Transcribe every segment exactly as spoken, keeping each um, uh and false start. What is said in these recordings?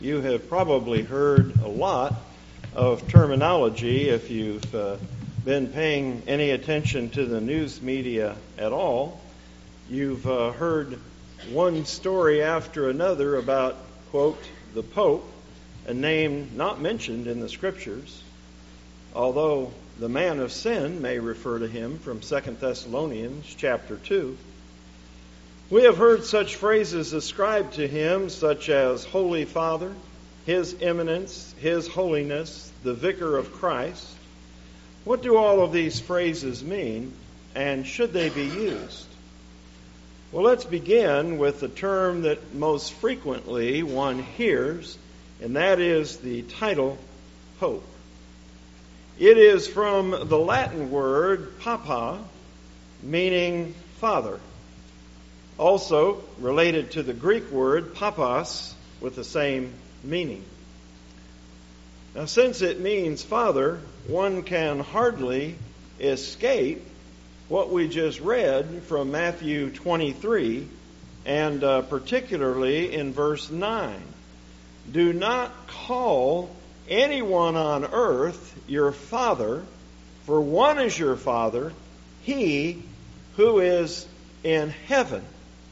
You have probably heard a lot of terminology if you've uh, been paying any attention to the news media at all. You've uh, heard one story after another about, quote, the Pope, a name not mentioned in the Scriptures, although the man of sin may refer to him from Second Thessalonians chapter two. We have heard such phrases ascribed to him, such as Holy Father, His Eminence, His Holiness, the Vicar of Christ. What do all of these phrases mean, and should they be used? Well, let's begin with the term that most frequently one hears, and that is the title Pope. It is from the Latin word papa, meaning father. Also related to the Greek word papas with the same meaning. Now, since it means father, one can hardly escape what we just read from Matthew twenty-three, and uh, particularly in verse nine. Do not call anyone on earth your father, for one is your Father, He who is in heaven.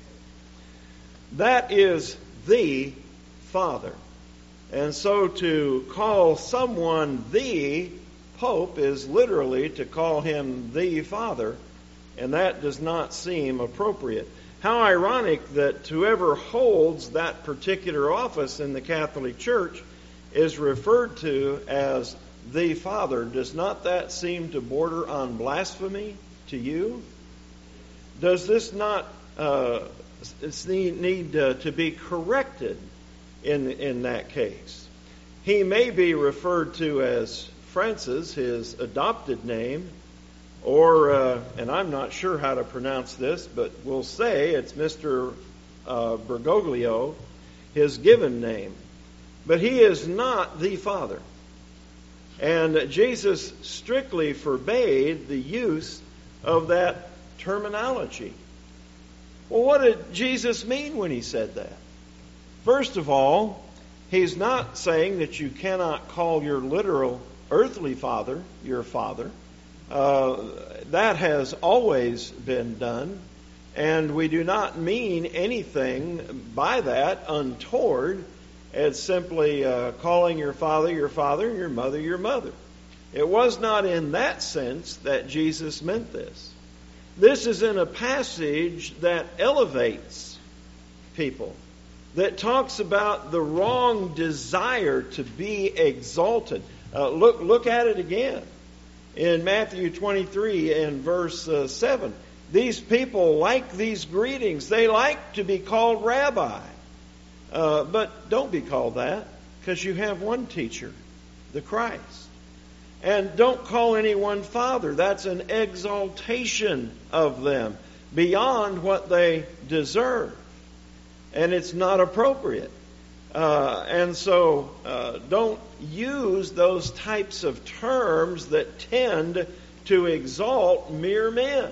That is the Father. And so to call someone the Pope is literally to call him the Father, and that does not seem appropriate. How ironic that whoever holds that particular office in the Catholic Church is referred to as the Father. Does not that seem to border on blasphemy to you? Does this not uh, need uh, to be corrected in in that case? He may be referred to as Francis, his adopted name, or, uh, and I'm not sure how to pronounce this, but we'll say it's Mister Uh, Bergoglio, his given name. But he is not the Father. And Jesus strictly forbade the use of that terminology. Well, what did Jesus mean when he said that? First of all, he's not saying that you cannot call your literal earthly father your father. Uh, that has always been done, and we do not mean anything by that untoward as simply uh, calling your father your father and your mother your mother. It was not in that sense that Jesus meant this. This is in a passage that elevates people, that talks about the wrong desire to be exalted. Uh, look, look at it again in Matthew twenty-three and verse uh, seven. These people like these greetings. They like to be called rabbi. Uh, but don't be called that, because you have one teacher, the Christ. And don't call anyone father. That's an exaltation of them beyond what they deserve. And it's not appropriate. Uh, and so uh, don't use those types of terms that tend to exalt mere men.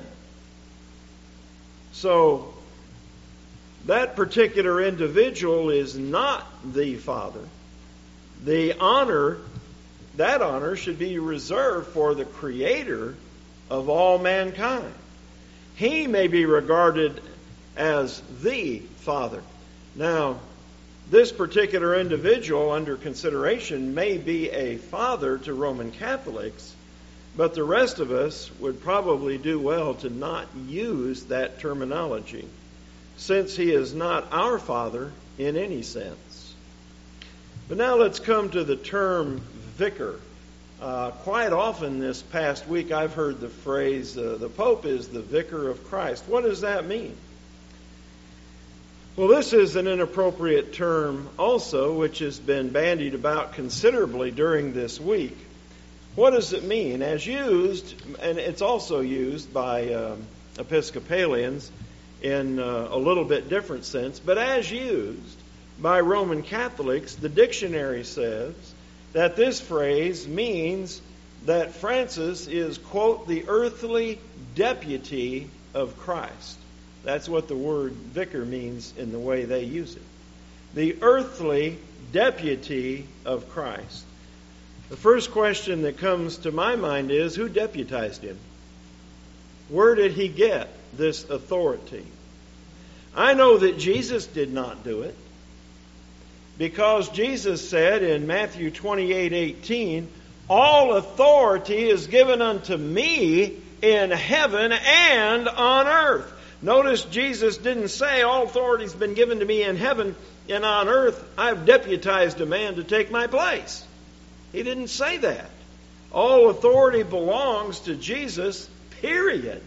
So that particular individual is not the Father. The honor, that honor should be reserved for the Creator of all mankind. He may be regarded as the Father. Now, this particular individual under consideration may be a father to Roman Catholics, but the rest of us would probably do well to not use that terminology, since he is not our Father in any sense. But now let's come to the term vicar. Uh, quite often this past week I've heard the phrase, uh, the Pope is the Vicar of Christ. What does that mean? Well, this is an inappropriate term also, which has been bandied about considerably during this week. What does it mean? As used, and it's also used by um, Episcopalians in uh, a little bit different sense, but as used by Roman Catholics, the dictionary says that this phrase means that Francis is, quote, the earthly deputy of Christ. That's what the word vicar means in the way they use it. The earthly deputy of Christ. The first question that comes to my mind is, who deputized him? Where did he get this authority? I know that Jesus did not do it, because Jesus said in Matthew twenty-eight eighteen, all authority is given unto me in heaven and on earth. Notice Jesus didn't say, all authority has been given to me in heaven and on earth. I've deputized a man to take my place. He didn't say that. All authority belongs to Jesus, period.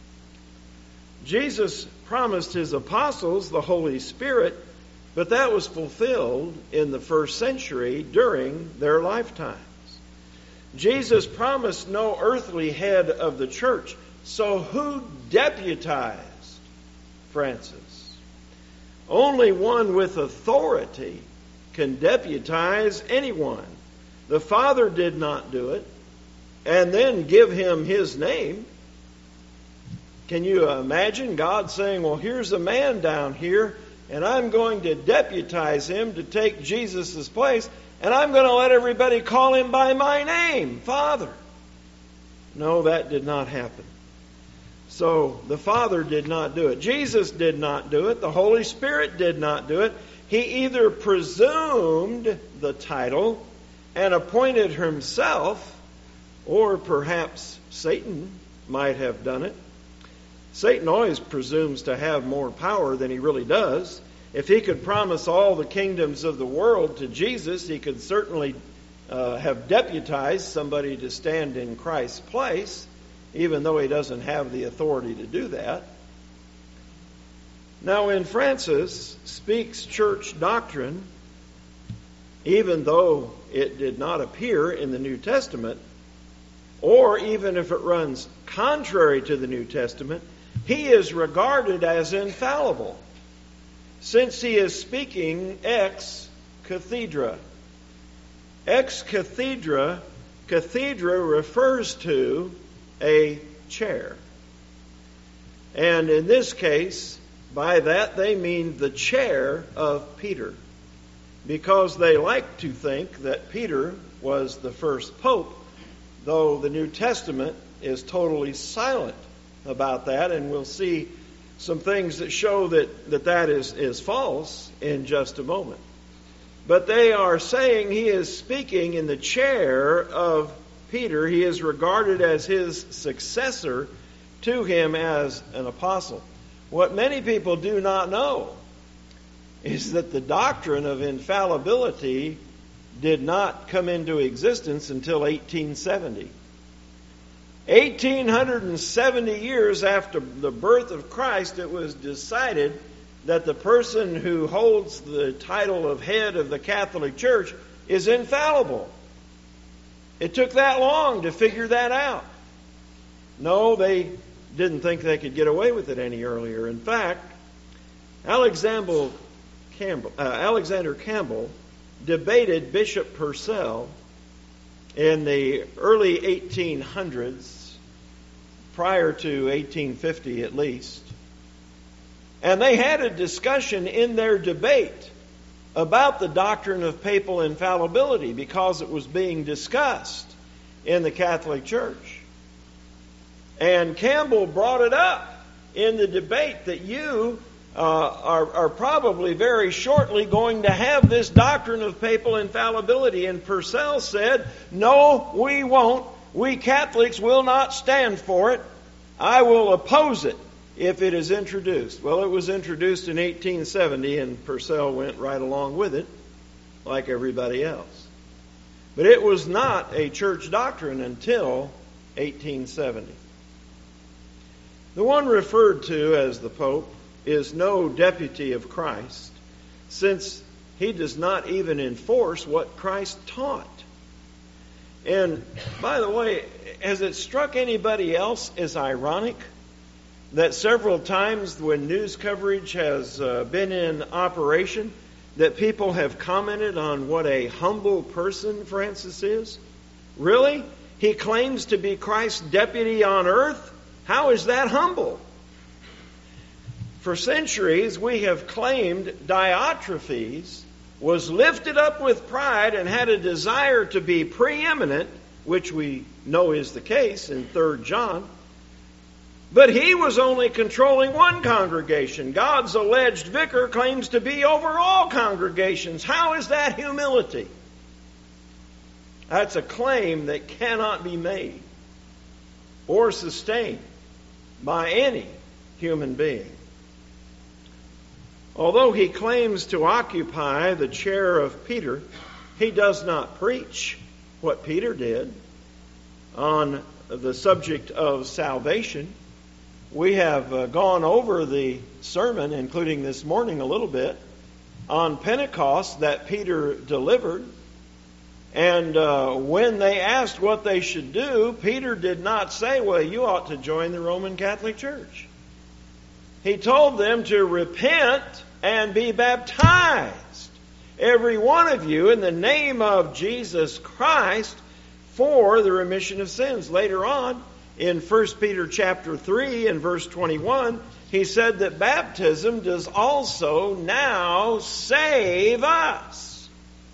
Jesus promised his apostles the Holy Spirit, but that was fulfilled in the first century during their lifetimes. Jesus promised no earthly head of the church. So who deputized Francis? Only one with authority can deputize anyone. The Father did not do it and then give him his name. Can you imagine God saying, well, here's a man down here, and I'm going to deputize him to take Jesus' place, and I'm going to let everybody call him by my name, Father. No, that did not happen. So the Father did not do it. Jesus did not do it. The Holy Spirit did not do it. He either presumed the title and appointed himself, or perhaps Satan might have done it. Satan always presumes to have more power than he really does. If he could promise all the kingdoms of the world to Jesus, he could certainly uh, have deputized somebody to stand in Christ's place, even though he doesn't have the authority to do that. Now, when Francis speaks church doctrine, even though it did not appear in the New Testament, or even if it runs contrary to the New Testament, he is regarded as infallible, since he is speaking ex cathedra. Ex cathedra, cathedra refers to a chair. And in this case, by that they mean the chair of Peter, because they like to think that Peter was the first pope, though the New Testament is totally silent about that, and we'll see some things that show that that, that is, is false in just a moment. But they are saying he is speaking in the chair of Peter. He is regarded as his successor to him as an apostle. What many people do not know is that the doctrine of infallibility did not come into existence until eighteen seventy. eighteen seventy years after the birth of Christ, it was decided that the person who holds the title of head of the Catholic Church is infallible. It took that long to figure that out. No, they didn't think they could get away with it any earlier. In fact, Alexander Campbell, uh, Alexander Campbell debated Bishop Purcell in the early eighteen hundreds, prior to eighteen fifty at least. And they had a discussion in their debate about the doctrine of papal infallibility, because it was being discussed in the Catholic Church. And Campbell brought it up in the debate that you uh, are, are probably very shortly going to have this doctrine of papal infallibility. And Purcell said, no, we won't. We Catholics will not stand for it. I will oppose it if it is introduced. Well, it was introduced in eighteen seventy, and Purcell went right along with it, like everybody else. But it was not a church doctrine until eighteen seventy. The one referred to as the Pope is no deputy of Christ, since he does not even enforce what Christ taught. And, by the way, has it struck anybody else as ironic that several times when news coverage has uh, been in operation, that people have commented on what a humble person Francis is? Really? He claims to be Christ's deputy on earth? How is that humble? For centuries we have claimed Diotrephes was lifted up with pride and had a desire to be preeminent, which we know is the case in Third John. But he was only controlling one congregation. God's alleged vicar claims to be over all congregations. How is that humility? That's a claim that cannot be made or sustained by any human being. Although he claims to occupy the chair of Peter, he does not preach what Peter did on the subject of salvation. We have uh, gone over the sermon, including this morning a little bit, on Pentecost that Peter delivered. And uh, when they asked what they should do, Peter did not say, well, you ought to join the Roman Catholic Church. He told them to repent and be baptized, every one of you, in the name of Jesus Christ for the remission of sins. Later on, in First Peter chapter three and verse twenty-one, he said that baptism does also now save us.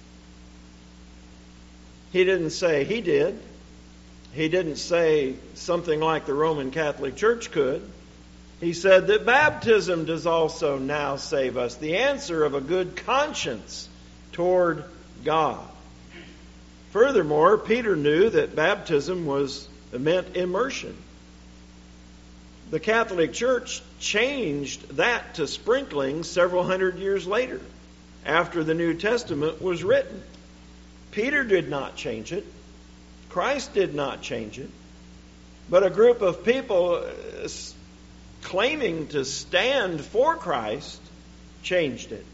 He didn't say he did. He didn't say something like the Roman Catholic Church could. He said that baptism does also now save us. The answer of a good conscience toward God. Furthermore, Peter knew that baptism was meant immersion. The Catholic Church changed that to sprinkling several hundred years later, after the New Testament was written. Peter did not change it. Christ did not change it. But a group of people claiming to stand for Christ changed it.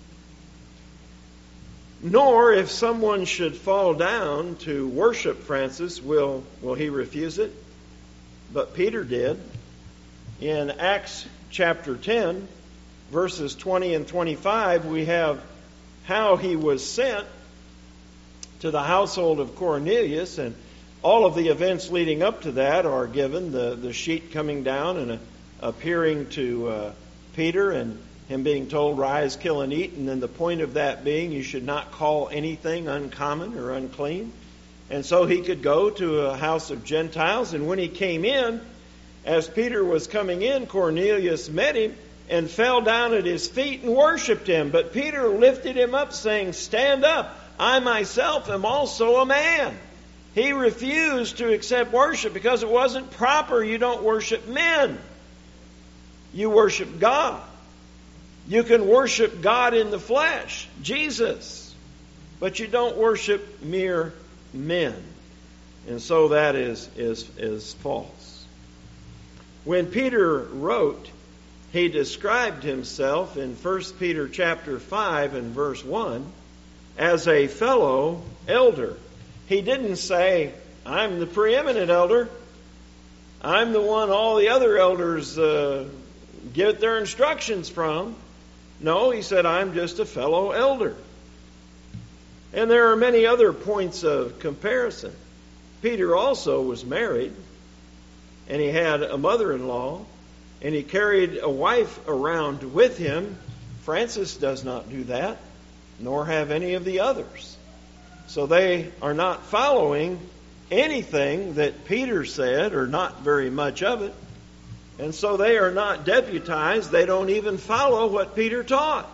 Nor, if someone should fall down to worship Francis, will, will he refuse it? But Peter did. In Acts chapter ten, verses twenty and twenty-five, we have how he was sent to the household of Cornelius, and all of the events leading up to that are given. The, the sheet coming down and a, appearing to uh, Peter, and him being told, rise, kill, and eat. And then the point of that being, you should not call anything uncommon or unclean. And so he could go to a house of Gentiles. And when he came in, as Peter was coming in, Cornelius met him and fell down at his feet and worshipped him. But Peter lifted him up, saying, stand up, I myself am also a man. He refused to accept worship because it wasn't proper. You don't worship men. You worship God. You can worship God in the flesh, Jesus, but you don't worship mere men. And so that is, is, is false. When Peter wrote, he described himself in First Peter chapter five and verse one as a fellow elder. He didn't say, I'm the preeminent elder. I'm the one all the other elders uh, get their instructions from. No, he said, I'm just a fellow elder. And there are many other points of comparison. Peter also was married, and he had a mother-in-law, and he carried a wife around with him. Francis does not do that, nor have any of the others. So they are not following anything that Peter said, or not very much of it. And so they are not deputized. They don't even follow what Peter taught.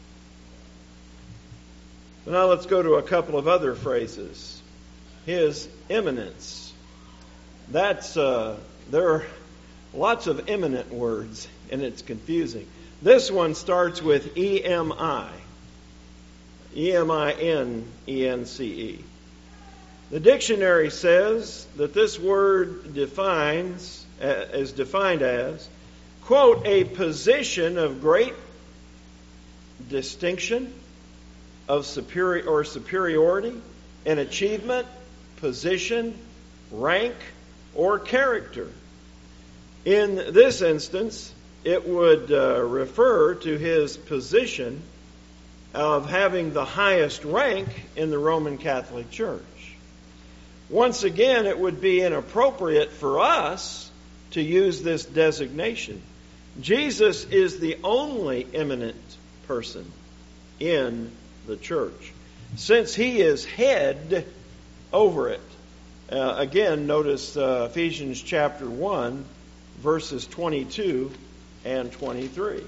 Now let's go to a couple of other phrases. His eminence. That's uh, there are lots of eminent words, and it's confusing. This one starts with E M I. E M I N E N C E. The dictionary says that this word defines is defined as, quote, a position of great distinction, of superior or superiority, an achievement, position, rank, or character. In this instance, it would uh, refer to his position of having the highest rank in the Roman Catholic Church. Once again, it would be inappropriate for us to use this designation. Jesus is the only eminent person in the church, since he is head over it. Uh, again, notice uh, Ephesians chapter one, verses twenty-two and twenty-three.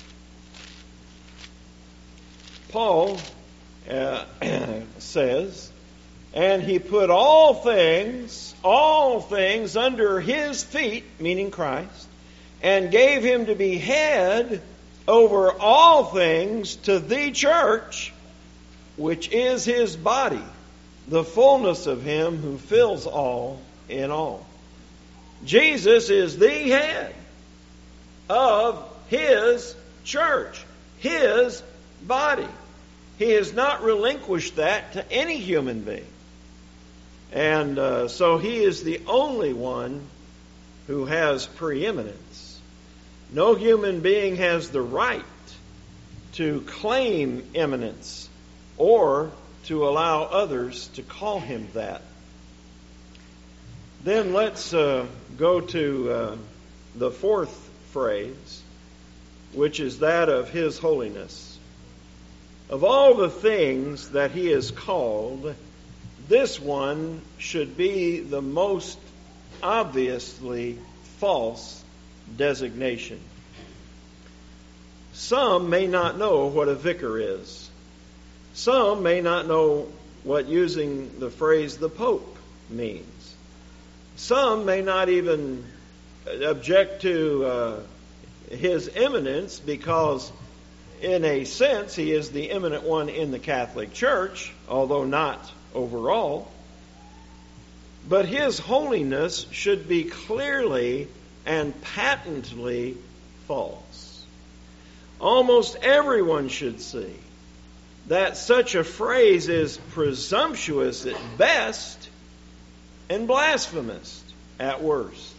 Paul uh, says, and he put all things, all things under his feet, meaning Christ, and gave him to be head over all things to the church, which is his body, the fullness of him who fills all in all. Jesus is the head of his church, his body. He has not relinquished that to any human being. And uh, so he is the only one who has preeminence. No human being has the right to claim eminence or to allow others to call him that. Then let's uh, go to uh, the fourth phrase, which is that of his holiness. Of all the things that he is called, this one should be the most obviously false designation. Some may not know what a vicar is. Some may not know what using the phrase the Pope means. Some may not even object to uh, his eminence because, in a sense, he is the eminent one in the Catholic Church, although not overall. But his holiness should be clearly and patently false. Almost everyone should see that such a phrase is presumptuous at best and blasphemous at worst.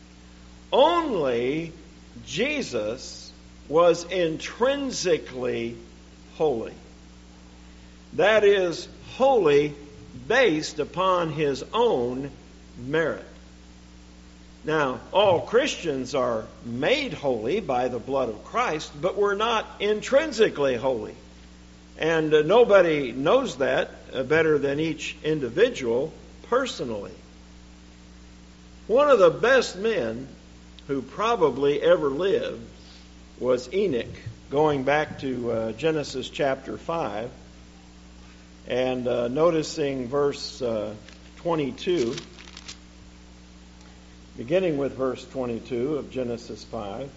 Only Jesus was intrinsically holy. That is, holy based upon his own merit. Now, all Christians are made holy by the blood of Christ, but we're not intrinsically holy. And uh, nobody knows that uh, better than each individual personally. One of the best men who probably ever lived was Enoch, going back to uh, Genesis chapter five and uh, noticing verse uh, twenty-two, beginning with verse twenty-two of Genesis five.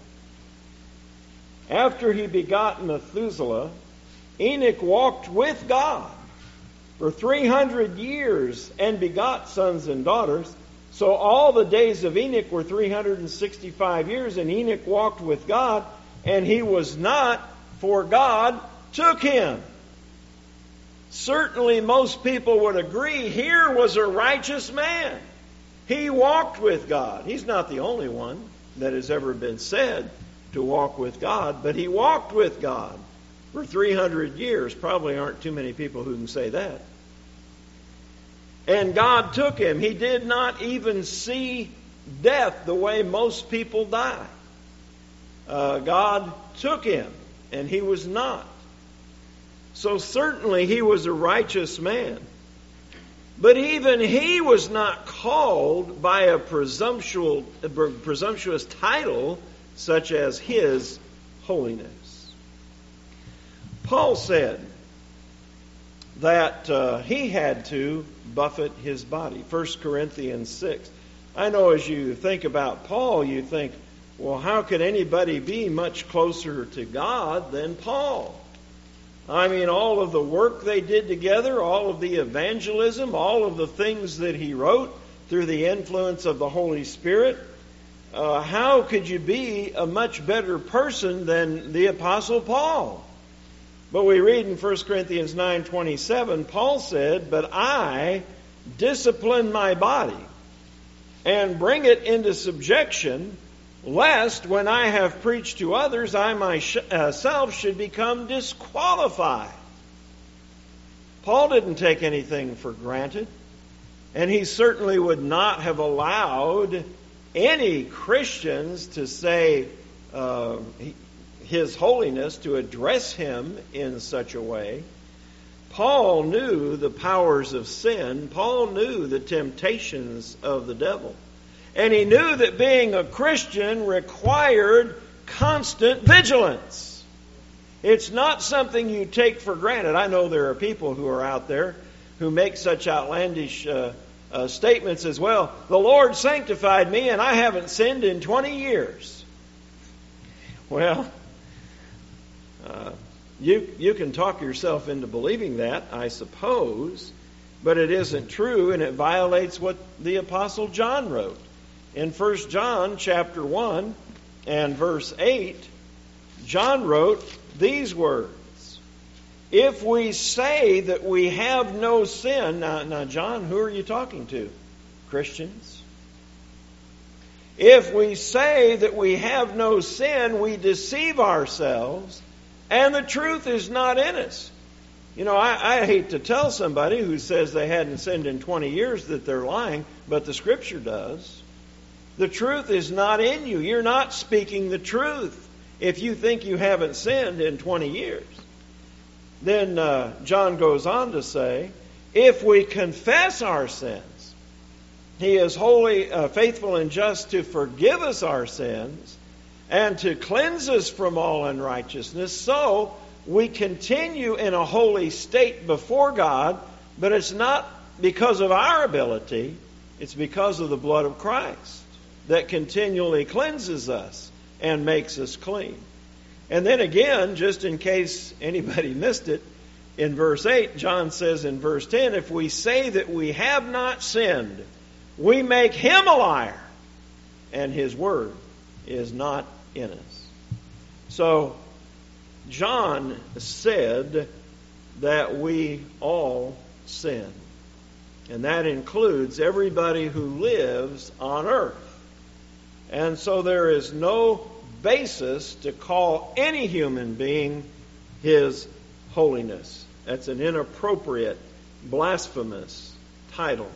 After he begot Methuselah, Enoch walked with God for three hundred years and begot sons and daughters. So all the days of Enoch were three hundred sixty-five years, and Enoch walked with God, and he was not, for God took him. Certainly most people would agree here was a righteous man. He walked with God. He's not the only one that has ever been said to walk with God, but he walked with God for three hundred years. Probably aren't too many people who can say that. And God took him. He did not even see death the way most people die. Uh, God took him, and he was not. So certainly he was a righteous man. But even he was not called by a presumptuous, a presumptuous title such as his holiness. Paul said that uh, he had to buffet his body. First Corinthians six. I know as you think about Paul, you think, well, how could anybody be much closer to God than Paul? I mean, all of the work they did together, all of the evangelism, all of the things that he wrote through the influence of the Holy Spirit. Uh, how could you be a much better person than the Apostle Paul? But we read in First Corinthians nine twenty-seven, Paul said, "But I discipline my body and bring it into subjection, lest when I have preached to others, I myself should become disqualified." Paul didn't take anything for granted, and he certainly would not have allowed any Christians to say uh, his holiness, to address him in such a way. Paul knew the powers of sin. Paul knew the temptations of the devil. And he knew that being a Christian required constant vigilance. It's not something you take for granted. I know there are people who are out there who make such outlandish uh, uh, statements as well. The Lord sanctified me and I haven't sinned in twenty years. Well, uh, you, you can talk yourself into believing that, I suppose, but it isn't true, and it violates what the Apostle John wrote. In First John chapter one and verse eight, John wrote these words, "If we say that we have no sin..." Now, now, John, who are you talking to? Christians. "If we say that we have no sin, we deceive ourselves, and the truth is not in us." You know, I, I hate to tell somebody who says they hadn't sinned in twenty years that they're lying, but the Scripture does. The truth is not in you. You're not speaking the truth if you think you haven't sinned in twenty years. Then uh, John goes on to say, "If we confess our sins, He is wholly uh, faithful and just to forgive us our sins and to cleanse us from all unrighteousness." So we continue in a holy state before God, but it's not because of our ability, it's because of the blood of Christ that continually cleanses us and makes us clean. And then again, just in case anybody missed it, in verse eight, John says in verse ten, "If we say that we have not sinned, we make Him a liar, and His word is not in us." So, John said that we all sin. And that includes everybody who lives on earth. And so there is no basis to call any human being His holiness. That's an inappropriate, blasphemous title.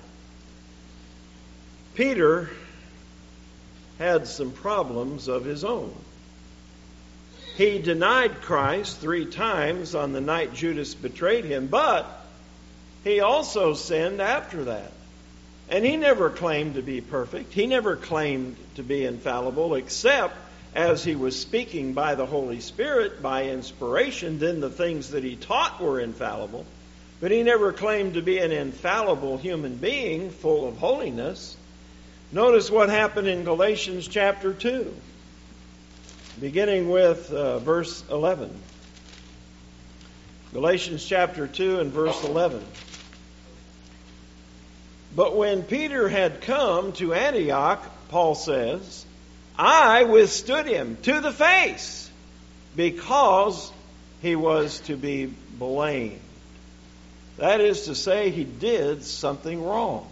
Peter had some problems of his own. He denied Christ three times on the night Judas betrayed him, but he also sinned after that. And he never claimed to be perfect. He never claimed to be infallible, except as he was speaking by the Holy Spirit, by inspiration, then the things that he taught were infallible. But he never claimed to be an infallible human being full of holiness. Notice what happened in Galatians chapter two, beginning with uh, verse eleven. Galatians chapter two and verse eleven. "But when Peter had come to Antioch," Paul says, "I withstood him to the face, because he was to be blamed." That is to say, he did something wrong.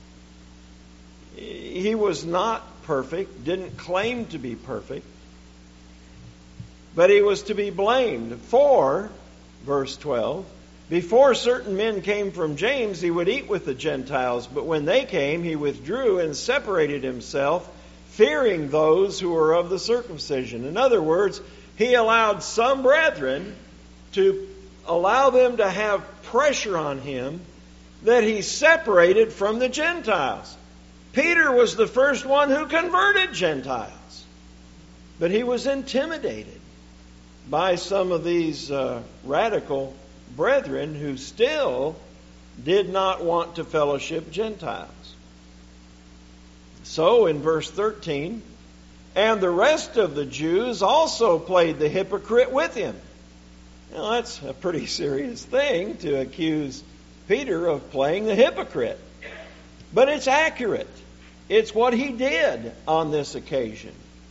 He was not perfect, didn't claim to be perfect, but he was to be blamed. For, verse twelve, "Before certain men came from James, he would eat with the Gentiles, but when they came, he withdrew and separated himself, fearing those who were of the circumcision." In other words, he allowed some brethren to allow them to have pressure on him that he separated from the Gentiles. Peter was the first one who converted Gentiles, but he was intimidated by some of these uh, radical brethren who still did not want to fellowship Gentiles. So in verse thirteen, "And the rest of the Jews also played the hypocrite with him." Now that's a pretty serious thing to accuse Peter of playing the hypocrite. But it's accurate. It's what he did on this occasion.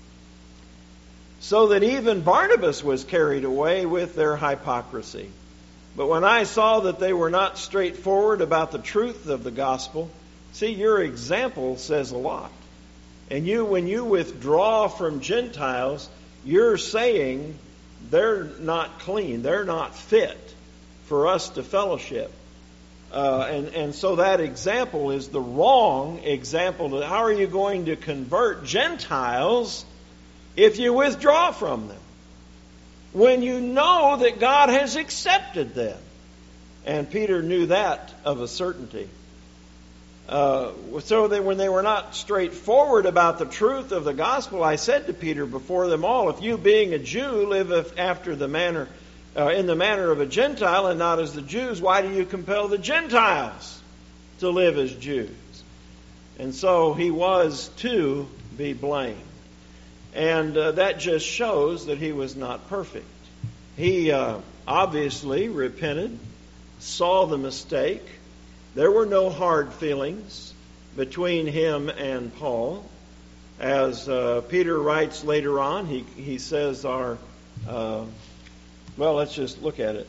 So that even Barnabas was carried away with their hypocrisy. "But when I saw that they were not straightforward about the truth of the gospel," see, your example says a lot. And you, when you withdraw from Gentiles, you're saying they're not clean, they're not fit for us to fellowship. Uh, and, and so that example is the wrong example. How are you going to convert Gentiles if you withdraw from them, when you know that God has accepted them? And Peter knew that of a certainty. Uh, so that when they were not straightforward about the truth of the gospel, I said to Peter before them all, if you being a Jew live after the manner, uh, in the manner of a Gentile and not as the Jews, why do you compel the Gentiles to live as Jews? And so he was to be blamed. And uh, that just shows that he was not perfect. He uh, obviously repented, saw the mistake. There were no hard feelings between him and Paul. As uh, Peter writes later on, he, he says our, uh, well, let's just look at it.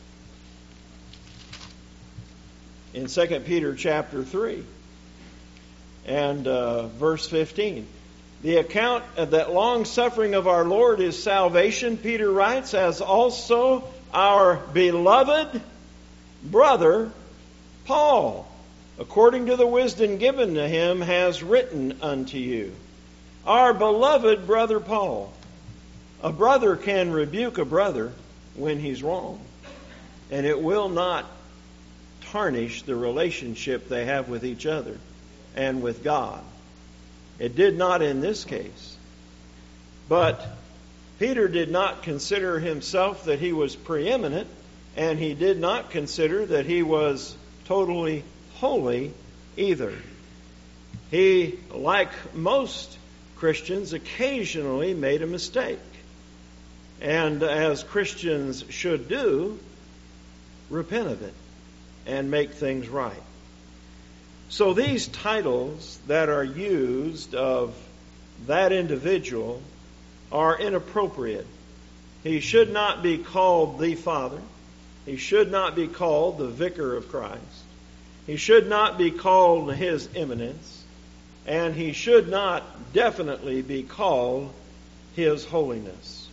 In Second Peter chapter three and uh, verse fifteen. The account of that long suffering of our Lord is salvation, Peter writes, as also our beloved brother Paul, according to the wisdom given to him, has written unto you. Our beloved brother Paul. A brother can rebuke a brother when he's wrong, and it will not tarnish the relationship they have with each other and with God. It did not in this case. But Peter did not consider himself that he was preeminent, and he did not consider that he was totally holy either. He, like most Christians, occasionally made a mistake. And as Christians should do, repent of it and make things right. So these titles that are used of that individual are inappropriate. He should not be called the Father. He should not be called the Vicar of Christ. He should not be called His Eminence. And he should not definitely be called His Holiness.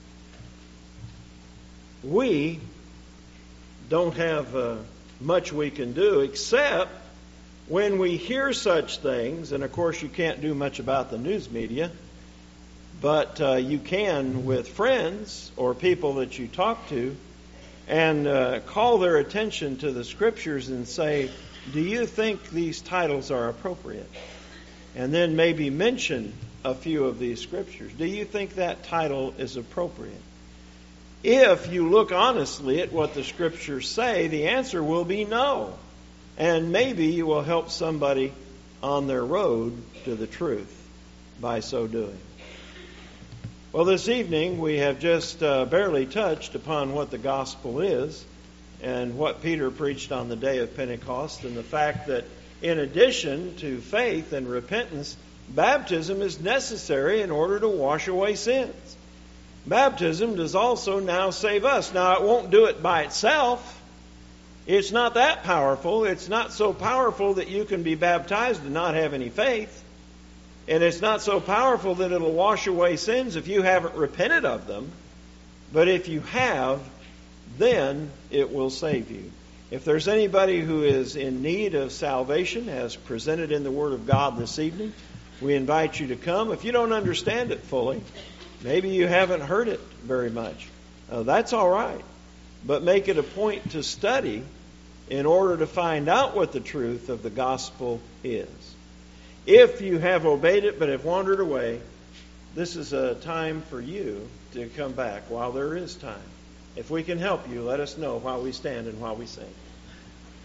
We don't have uh, much we can do except when we hear such things, and of course you can't do much about the news media, but uh, you can with friends or people that you talk to, and uh, call their attention to the Scriptures and say, do you think these titles are appropriate? And then maybe mention a few of these Scriptures. Do you think that title is appropriate? If you look honestly at what the Scriptures say, the answer will be no. And maybe you will help somebody on their road to the truth by so doing. Well, this evening we have just uh, barely touched upon what the gospel is and what Peter preached on the day of Pentecost, and the fact that in addition to faith and repentance, baptism is necessary in order to wash away sins. Baptism does also now save us. Now, it won't do it by itself. It's not that powerful. It's not so powerful that you can be baptized and not have any faith. And it's not so powerful that it'll wash away sins if you haven't repented of them. But if you have, then it will save you. If there's anybody who is in need of salvation, as presented in the Word of God this evening, we invite you to come. If you don't understand it fully, maybe you haven't heard it very much, uh, that's all right. But make it a point to study in order to find out what the truth of the gospel is. If you have obeyed it but have wandered away, this is a time for you to come back while there is time. If we can help you, let us know while we stand and while we sing.